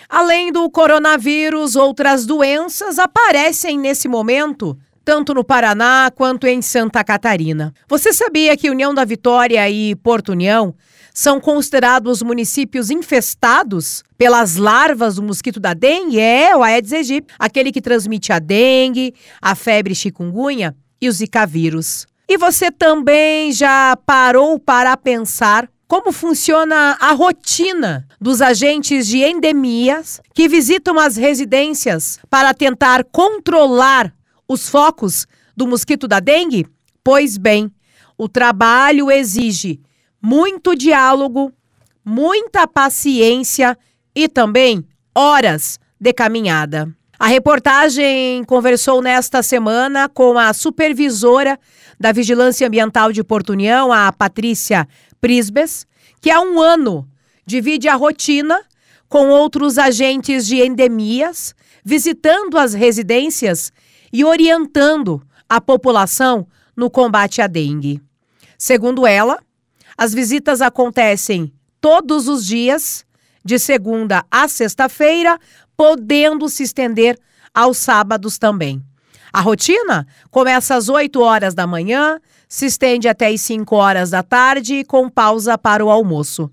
Além do coronavírus, outras doenças aparecem nesse momento, tanto no Paraná quanto em Santa Catarina. Você sabia que União da Vitória e Porto União são considerados municípios infestados pelas larvas do mosquito da dengue? O Aedes aegypti, aquele que transmite a dengue, a febre chikungunya e o zika vírus. E você também já parou para pensar como funciona a rotina dos agentes de endemias que visitam as residências para tentar controlar os focos do mosquito da dengue? Pois bem, o trabalho exige muito diálogo, muita paciência e também horas de caminhada. A reportagem conversou nesta semana com a supervisora da Vigilância Ambiental de Porto União, a Patrícia Prisbes, que há um ano divide a rotina com outros agentes de endemias, visitando as residências e orientando a população no combate à dengue. Segundo ela, as visitas acontecem todos os dias, de segunda a sexta-feira, podendo se estender aos sábados também. A rotina começa às 8 horas da manhã, se estende até às 5 horas da tarde, com pausa para o almoço.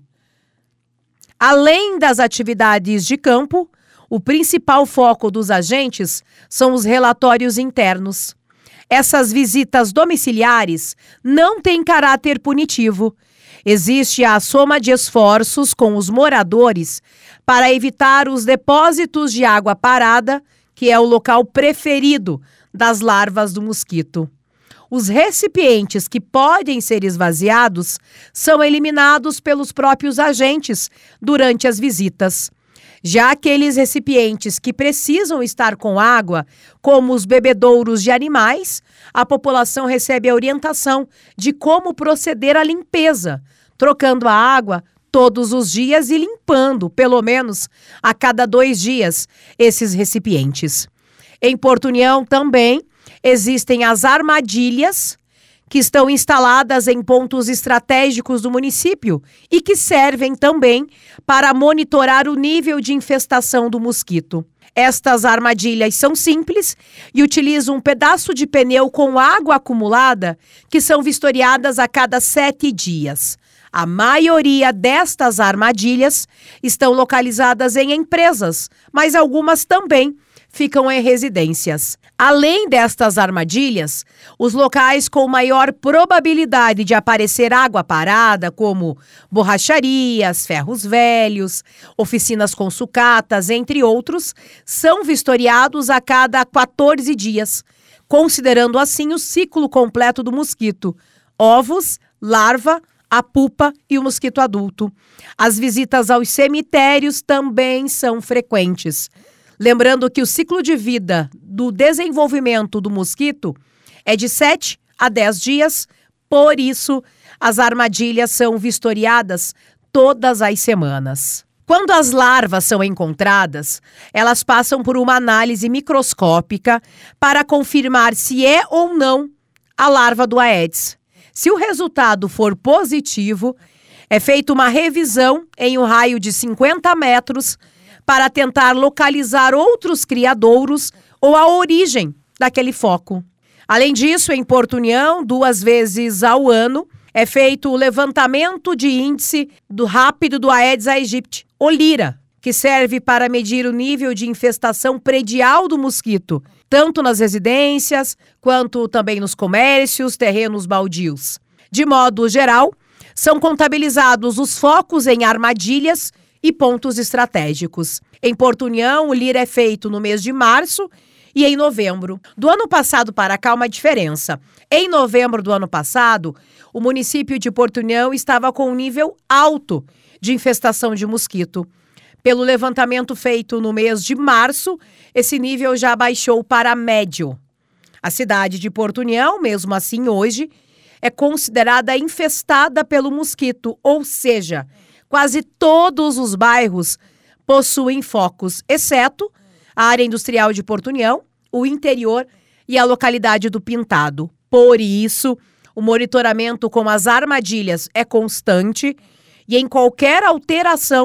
Além das atividades de campo, o principal foco dos agentes são os relatórios internos. Essas visitas domiciliares não têm caráter punitivo. Existe a soma de esforços com os moradores para evitar os depósitos de água parada, que é o local preferido das larvas do mosquito. Os recipientes que podem ser esvaziados são eliminados pelos próprios agentes durante as visitas. Já aqueles recipientes que precisam estar com água, como os bebedouros de animais, a população recebe a orientação de como proceder à limpeza, trocando a água todos os dias e limpando, pelo menos a cada 2 dias, esses recipientes. Em Porto União também existem as armadilhas que estão instaladas em pontos estratégicos do município e que servem também para monitorar o nível de infestação do mosquito. Estas armadilhas são simples e utilizam um pedaço de pneu com água acumulada que são vistoriadas a cada 7 dias. A maioria destas armadilhas estão localizadas em empresas, mas algumas também ficam em residências. Além destas armadilhas, os locais com maior probabilidade de aparecer água parada, como borracharias, ferros velhos, oficinas com sucatas, entre outros, são vistoriados a cada 14 dias, considerando assim o ciclo completo do mosquito: ovos, larva, a pupa e o mosquito adulto. As visitas aos cemitérios também são frequentes. Lembrando que o ciclo de vida do desenvolvimento do mosquito é de 7 a 10 dias, por isso as armadilhas são vistoriadas todas as semanas. Quando as larvas são encontradas, elas passam por uma análise microscópica para confirmar se é ou não a larva do Aedes. Se o resultado for positivo, é feita uma revisão em um raio de 50 metros para tentar localizar outros criadouros ou a origem daquele foco. Além disso, em Porto União, 2 vezes ao ano, é feito o levantamento de índice rápido do Aedes aegypti, o LIRA, que serve para medir o nível de infestação predial do mosquito, tanto nas residências quanto também nos comércios, terrenos baldios. De modo geral, são contabilizados os focos em armadilhas e pontos estratégicos. Em Porto União, o LIRA é feito no mês de março e em novembro. Do ano passado para cá, uma diferença. Em novembro do ano passado, o município de Porto União estava com um nível alto de infestação de mosquito. Pelo levantamento feito no mês de março, esse nível já baixou para médio. A cidade de Porto União, mesmo assim hoje, é considerada infestada pelo mosquito, ou seja, quase todos os bairros possuem focos, exceto a área industrial de Porto União, o interior e a localidade do Pintado. Por isso, o monitoramento com as armadilhas é constante e em qualquer alteração,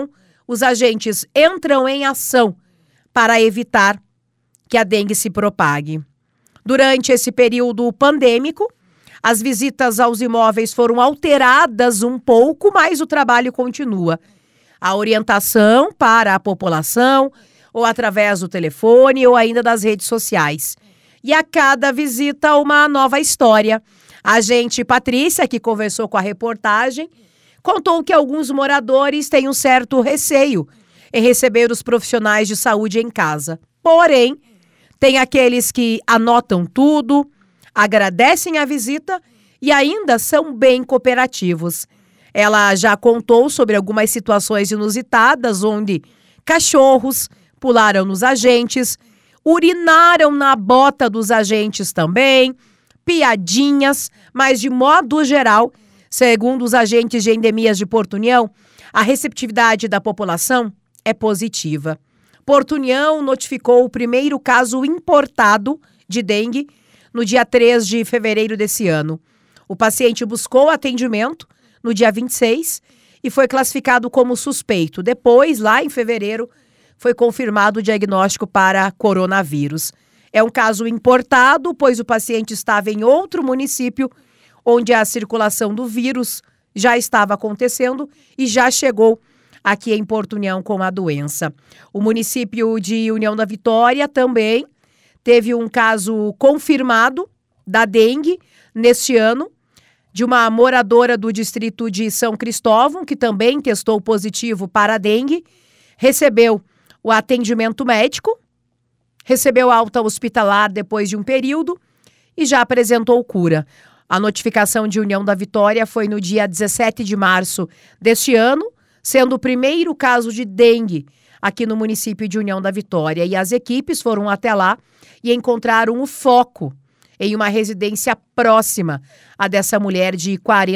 os agentes entram em ação para evitar que a dengue se propague. Durante esse período pandêmico, as visitas aos imóveis foram alteradas um pouco, mas o trabalho continua. A orientação para a população, ou através do telefone, ou ainda das redes sociais. E a cada visita, uma nova história. A agente Patrícia, que conversou com a reportagem, contou que alguns moradores têm um certo receio em receber os profissionais de saúde em casa. Porém, tem aqueles que anotam tudo, agradecem a visita e ainda são bem cooperativos. Ela já contou sobre algumas situações inusitadas onde cachorros pularam nos agentes, urinaram na bota dos agentes também, piadinhas, mas de modo geral, segundo os agentes de endemias de Porto União, a receptividade da população é positiva. Porto União notificou o primeiro caso importado de dengue no dia 3 de fevereiro desse ano. O paciente buscou atendimento no dia 26 e foi classificado como suspeito. Depois, lá em fevereiro, foi confirmado o diagnóstico para coronavírus. É um caso importado, pois o paciente estava em outro município onde a circulação do vírus já estava acontecendo e já chegou aqui em Porto União com a doença. O município de União da Vitória também teve um caso confirmado da dengue neste ano, de uma moradora do distrito de São Cristóvão, que também testou positivo para a dengue, recebeu o atendimento médico, recebeu alta hospitalar depois de um período e já apresentou cura. A notificação de União da Vitória foi no dia 17 de março deste ano, sendo o primeiro caso de dengue aqui no município de União da Vitória. E as equipes foram até lá e encontraram o foco em uma residência próxima a dessa mulher de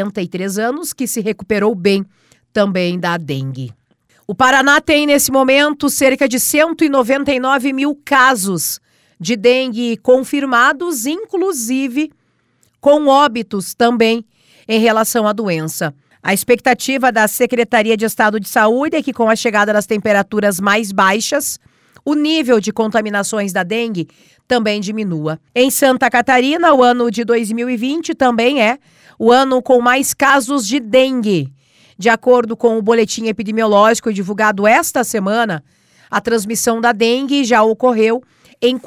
43 anos que se recuperou bem também da dengue. O Paraná tem, nesse momento, cerca de 199 mil casos de dengue confirmados, inclusive com óbitos também em relação à doença. A expectativa da Secretaria de Estado de Saúde é que, com a chegada das temperaturas mais baixas, o nível de contaminações da dengue também diminua. Em Santa Catarina, o ano de 2020 também é o ano com mais casos de dengue. De acordo com o boletim epidemiológico divulgado esta semana, a transmissão da dengue já ocorreu em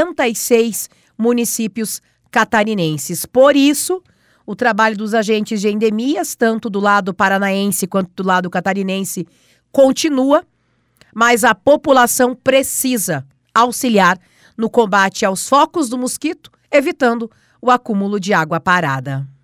46 municípios catarinenses. Por isso, o trabalho dos agentes de endemias, tanto do lado paranaense quanto do lado catarinense, continua, mas a população precisa auxiliar no combate aos focos do mosquito, evitando o acúmulo de água parada.